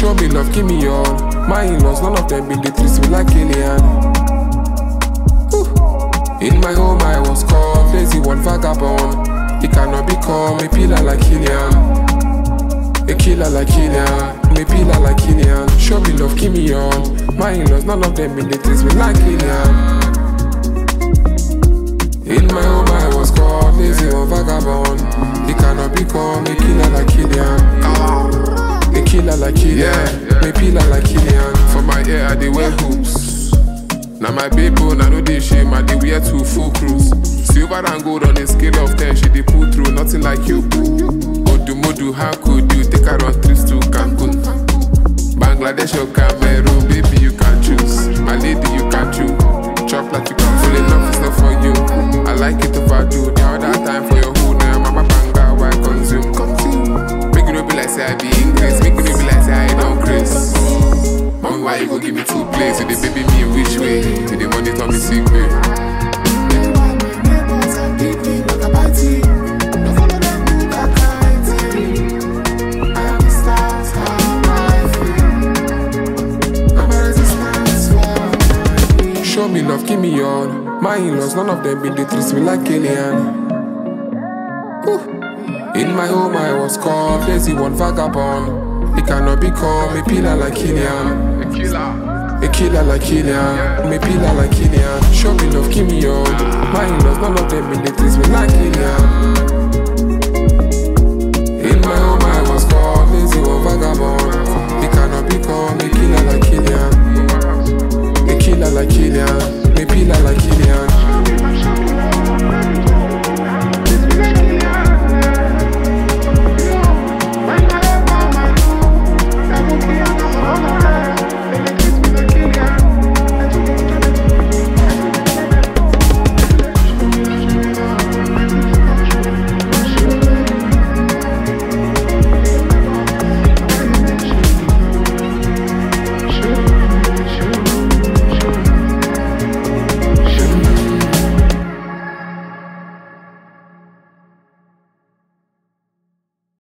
Show me love, give me all. My in-laws, none of them been the treats me like Killian. In my home I was called lazy one vagabond. He cannot become a pillar like Killian. A killer like Killian, me pillar like Killian. Show me love, give me all. My in-laws, none of them been the treats me like Killian. In my home I was called lazy one vagabond. He cannot become a killer like Killian. A killer like Killian, me pillar like Killian. For my ear I dey wear hoops. Now my people, I know they shame, I dey wear two full crews. Silver and gold on a scale of 10, she dey pull through, nothing like you. Modu, how could you take her on trips to Cancun? Bangladesh or Cameroon, baby you can choose. My lady you can choose. Chop like you can full enough, it's not for you. I like it overdo, the other time for your hood, now mama banga, why consume? Make it no be like say I be English, make it no be like say I don't grace. Mommy, why you go give me 2 plays? You the baby me in which way? You the money tell me sick way. Show me love, give me all. My in-laws, none of them been the treats me like Killian. In my home I was called lazy one vagabond. He cannot become a pillar like Killian. A killer like Killian, me pillar like Killian. Show me love, give me all. My in-laws, none of them been the treats me like Killian.